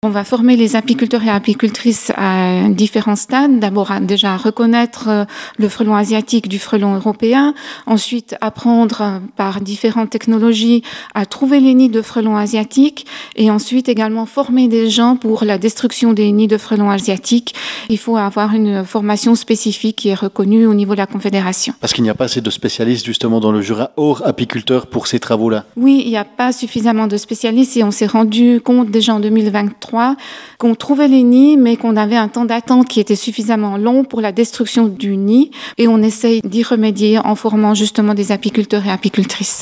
On va former les apiculteurs et apicultrices à différents stades. D'abord, déjà reconnaître le frelon asiatique du frelon européen. Ensuite, apprendre par différentes technologies à trouver les nids de frelons asiatiques. Et ensuite, également former des gens pour la destruction des nids de frelons asiatiques. Il faut avoir une formation spécifique qui est reconnue au niveau de la Confédération. Parce qu'il n'y a pas assez de spécialistes justement dans le Jura hors apiculteurs pour ces travaux-là. Oui, il n'y a pas suffisamment de spécialistes et on s'est rendu compte déjà en 2023 qu'on trouvait les nids, mais qu'on avait un temps d'attente qui était suffisamment long pour la destruction du nid. Et on essaye d'y remédier en formant justement des apiculteurs et apicultrices.